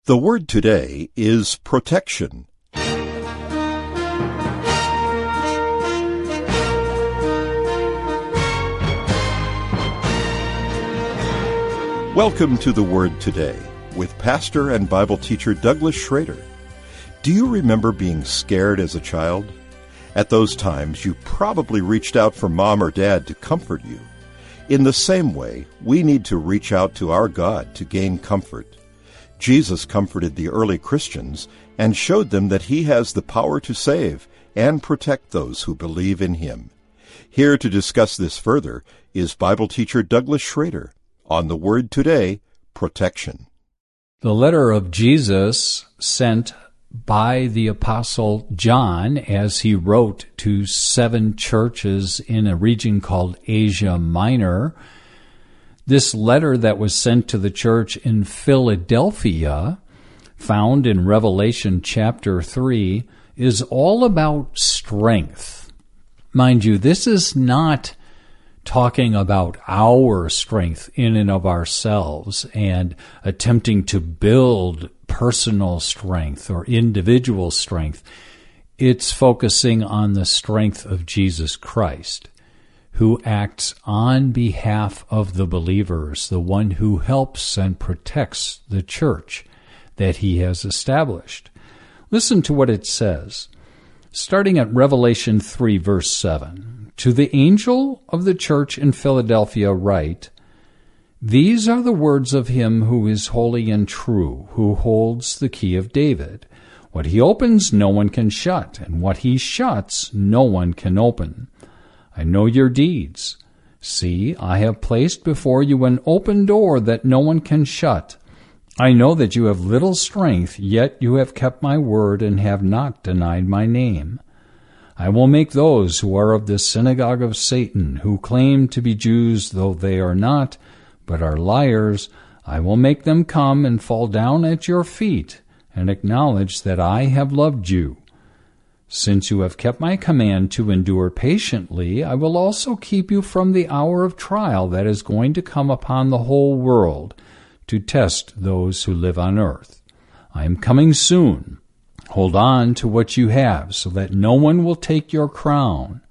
The word today is protection. Welcome to the Word Today with pastor and Bible teacher Douglas Schrader. Do you remember being scared as a child? At those times, you probably reached out for mom or dad to comfort you. In the same way, we need to reach out to our God to gain comfort. Jesus comforted the early Christians and showed them that He has the power to save and protect those who believe in Him. Here to discuss this further is Bible teacher Douglas Schrader on the Word Today, Protection. The letter of Jesus sent by the Apostle John as he wrote to 7 churches in a region called Asia Minor. This letter that was sent to the church in Philadelphia, found in Revelation chapter 3, is all about strength. Mind you, this is not talking about our strength in and of ourselves and attempting to build personal strength or individual strength. It's focusing on the strength of Jesus Christ, who acts on behalf of the believers, the one who helps and protects the church that He has established. Listen to what it says, starting at Revelation 3, verse 7. To the angel of the church in Philadelphia write, These are the words of Him who is holy and true, who holds the key of David. What He opens, no one can shut, and what He shuts, no one can open. I know your deeds. See, I have placed before you an open door that no one can shut. I know that you have little strength, yet you have kept my word and have not denied my name. I will make those who are of the synagogue of Satan, who claim to be Jews though they are not, but are liars, I will make them come and fall down at your feet and acknowledge that I have loved you. Since you have kept my command to endure patiently, I will also keep you from the hour of trial that is going to come upon the whole world to test those who live on earth. I am coming soon. Hold on to what you have, so that no one will take your crown.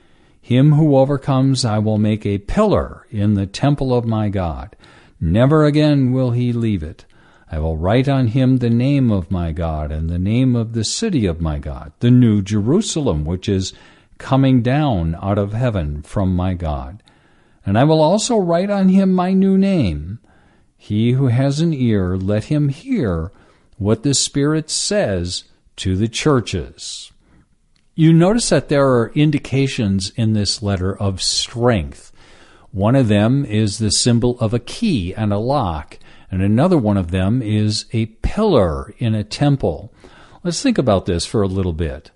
Him who overcomes I will make a pillar in the temple of my God. Never again will he leave it. I will write on him the name of my God and the name of the city of my God, the new Jerusalem, which is coming down out of heaven from my God. And I will also write on him my new name. He who has an ear, let him hear what the Spirit says to the churches. You notice that there are indications in this letter of strength. One of them is the symbol of a key and a lock, and another one of them is a pillar in a temple. Let's think about this for a little bit.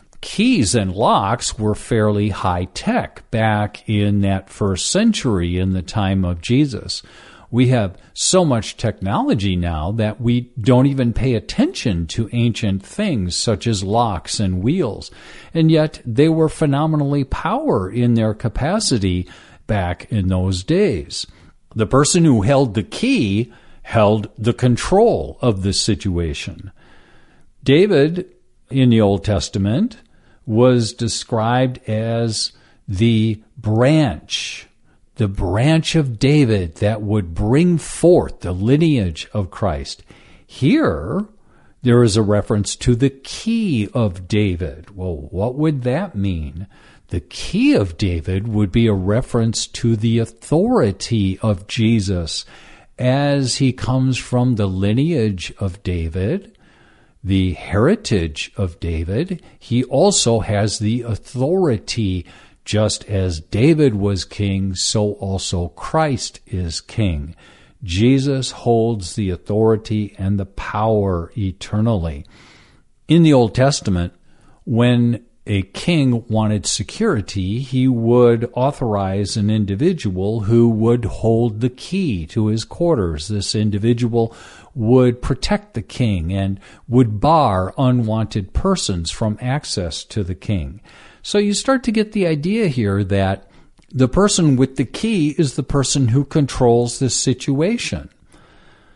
Keys and locks were fairly high-tech back in that first century in the time of Jesus. We have so much technology now that we don't even pay attention to ancient things such as locks and wheels. And yet they were phenomenally powerful in their capacity back in those days. The person who held the key held the control of the situation. David in the Old Testament was described as the branch of David that would bring forth the lineage of Christ. Here, there is a reference to the key of David. Well, what would that mean? The key of David would be a reference to the authority of Jesus as he comes from the lineage of David, the heritage of David. He also has the authority. Just as David was king, so also Christ is king. Jesus holds the authority and the power eternally. In the Old Testament, when a king wanted security, he would authorize an individual who would hold the key to his quarters. This individual would protect the king and would bar unwanted persons from access to the king. So you start to get the idea here that the person with the key is the person who controls the situation.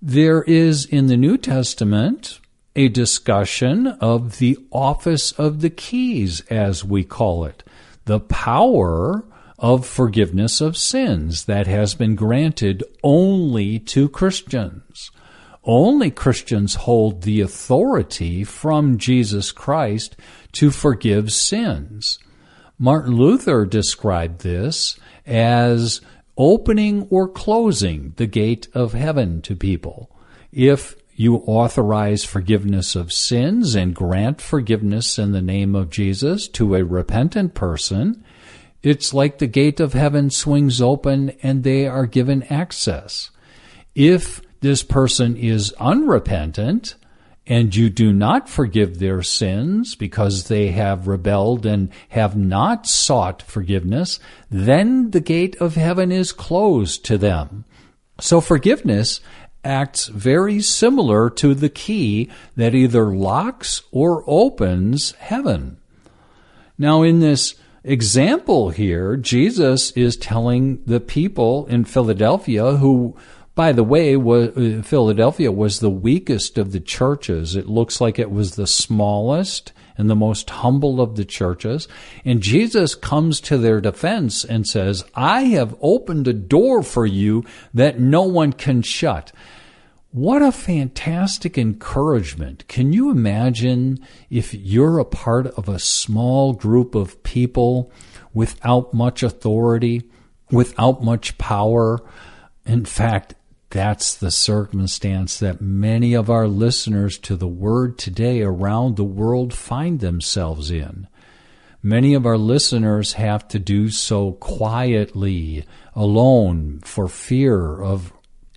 There is in the New Testament a discussion of the office of the keys, as we call it, the power of forgiveness of sins that has been granted only to Christians. Only Christians hold the authority from Jesus Christ to forgive sins. Martin Luther described this as opening or closing the gate of heaven to people. If you authorize forgiveness of sins and grant forgiveness in the name of Jesus to a repentant person, it's like the gate of heaven swings open and they are given access. If this person is unrepentant and you do not forgive their sins because they have rebelled and have not sought forgiveness, then the gate of heaven is closed to them. So forgiveness acts very similar to the key that either locks or opens heaven. Now, in this example here, Jesus is telling the people in Philadelphia who, by the way, Philadelphia was the weakest of the churches. It looks like it was the smallest and the most humble of the churches. And Jesus comes to their defense and says, I have opened a door for you that no one can shut. What a fantastic encouragement. Can you imagine if you're a part of a small group of people without much authority, without much power? In fact, that's the circumstance that many of our listeners to the Word today around the world find themselves in. Many of our listeners have to do so quietly, alone, for fear of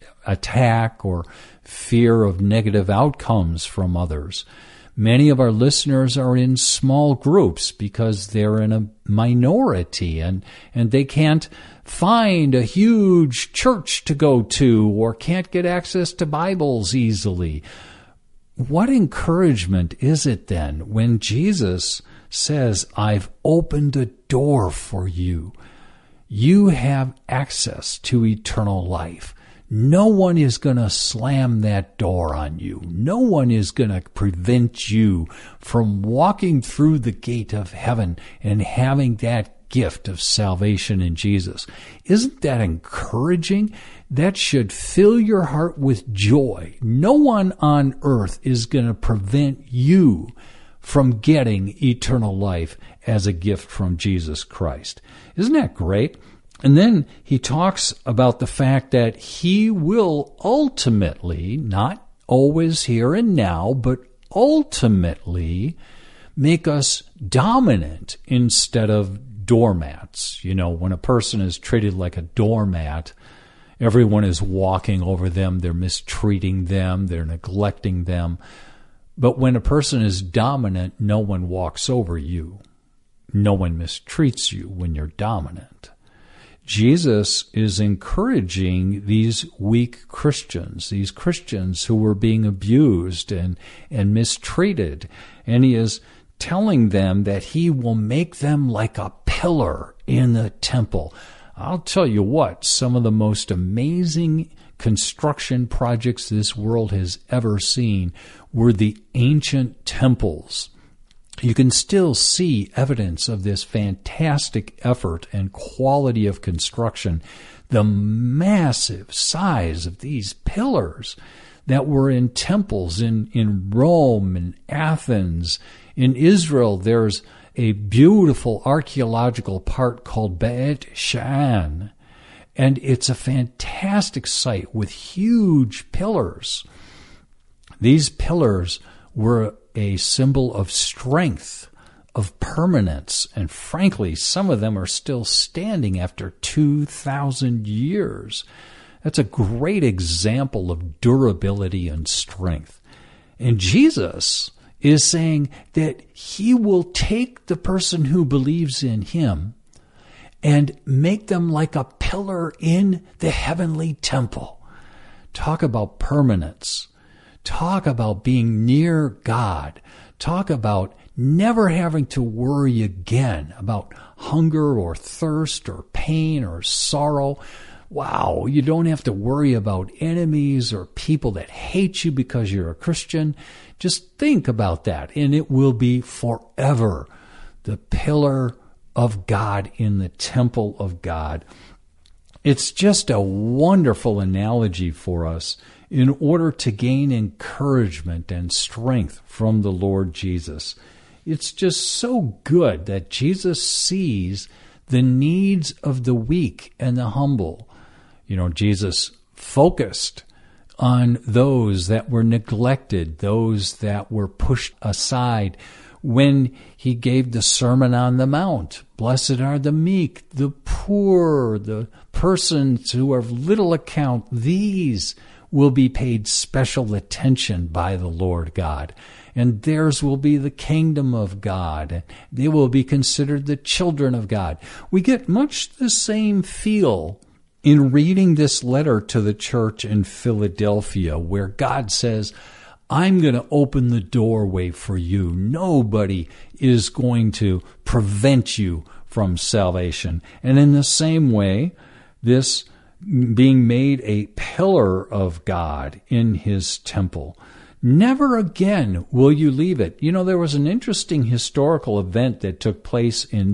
attack or fear of negative outcomes from others. Many of our listeners are in small groups because they're in a minority and they can't find a huge church to go to or can't get access to Bibles easily. What encouragement is it then when Jesus says, I've opened a door for you. You have access to eternal life. No one is going to slam that door on you. No one is going to prevent you from walking through the gate of heaven and having that gift of salvation in Jesus. Isn't that encouraging? That should fill your heart with joy. No one on earth is going to prevent you from getting eternal life as a gift from Jesus Christ. Isn't that great? And then he talks about the fact that he will ultimately, not always here and now, but ultimately make us dominant instead of doormats. You know, when a person is treated like a doormat, everyone is walking over them, they're mistreating them, they're neglecting them. But when a person is dominant, no one walks over you. No one mistreats you when you're dominant. Jesus is encouraging these weak Christians, these Christians who were being abused and mistreated, and he is telling them that he will make them like a pillar in the temple. I'll tell you what, some of the most amazing construction projects this world has ever seen were the ancient temples. You can still see evidence of this fantastic effort and quality of construction. The massive size of these pillars that were in temples in Rome and Athens. In Israel, there's a beautiful archaeological part called Beit She'an, and it's a fantastic site with huge pillars. These pillars were a symbol of strength, of permanence, and frankly, some of them are still standing after 2,000 years. That's a great example of durability and strength. And Jesus is saying that he will take the person who believes in him and make them like a pillar in the heavenly temple. Talk about permanence. Talk about being near God. Talk about never having to worry again about hunger or thirst or pain or sorrow. Wow, you don't have to worry about enemies or people that hate you because you're a Christian. Just think about that, and it will be forever. The pillar of God in the temple of God. It's just a wonderful analogy for us in order to gain encouragement and strength from the Lord Jesus. It's just so good that Jesus sees the needs of the weak and the humble. Jesus focused on those that were neglected, those that were pushed aside when he gave the Sermon on the Mount. Blessed are the meek, the poor, the persons who are of little account. These will be paid special attention by the Lord God. And theirs will be the kingdom of God. They will be considered the children of God. We get much the same feel in reading this letter to the church in Philadelphia, where God says, I'm going to open the doorway for you. Nobody is going to prevent you from salvation. And in the same way, this being made a pillar of God in his temple, never again will you leave it. There was an interesting historical event that took place in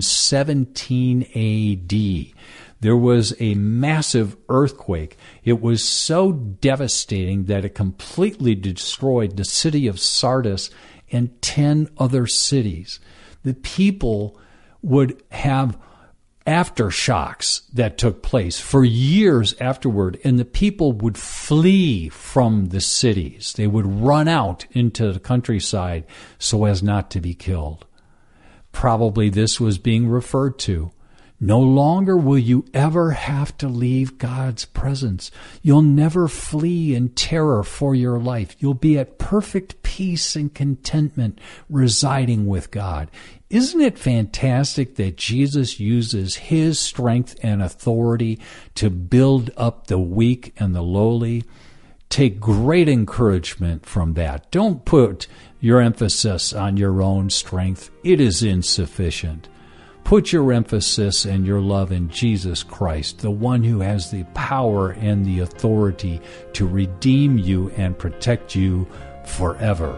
17 A.D. There was a massive earthquake. It was so devastating that it completely destroyed the city of Sardis and 10 other cities. The people would have aftershocks that took place for years afterward, and the people would flee from the cities. They would run out into the countryside so as not to be killed. Probably this was being referred to. No longer will you ever have to leave God's presence. You'll never flee in terror for your life. You'll be at perfect peace and contentment residing with God. Isn't it fantastic that Jesus uses his strength and authority to build up the weak and the lowly? Take great encouragement from that. Don't put your emphasis on your own strength. It is insufficient. Put your emphasis and your love in Jesus Christ, the one who has the power and the authority to redeem you and protect you forever.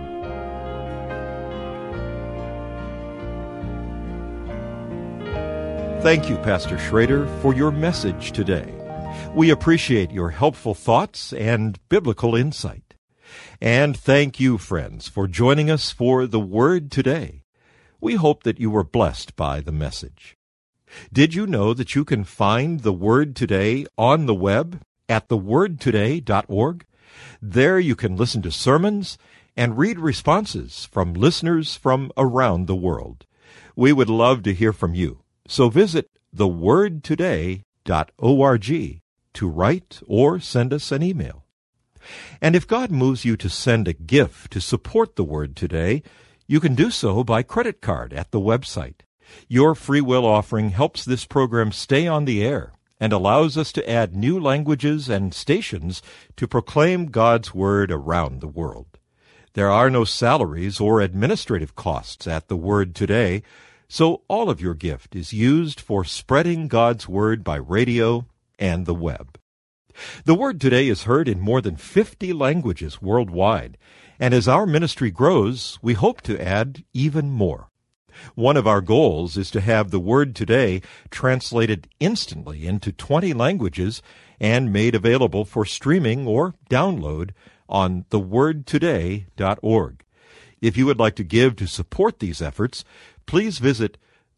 Thank you, Pastor Schrader, for your message today. We appreciate your helpful thoughts and biblical insight. And thank you, friends, for joining us for The Word Today. We hope that you were blessed by the message. Did you know that you can find The Word Today on the web at thewordtoday.org? There you can listen to sermons and read responses from listeners from around the world. We would love to hear from you. So visit thewordtoday.org to write or send us an email. And if God moves you to send a gift to support The Word Today, you can do so by credit card at the website. Your free will offering helps this program stay on the air and allows us to add new languages and stations to proclaim God's Word around the world. There are no salaries or administrative costs at The Word Today, so all of your gift is used for spreading God's Word by radio and the web. The Word Today is heard in more than 50 languages worldwide, and as our ministry grows, we hope to add even more. One of our goals is to have The Word Today translated instantly into 20 languages and made available for streaming or download on thewordtoday.org. If you would like to give to support these efforts, please visit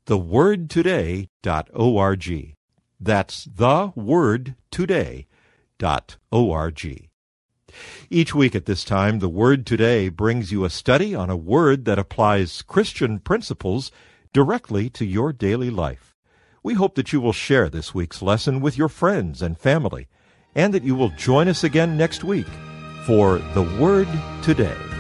thewordtoday.org. That's thewordtoday.org. Each week at this time, The Word Today brings you a study on a word that applies Christian principles directly to your daily life. We hope that you will share this week's lesson with your friends and family, and that you will join us again next week for The Word Today.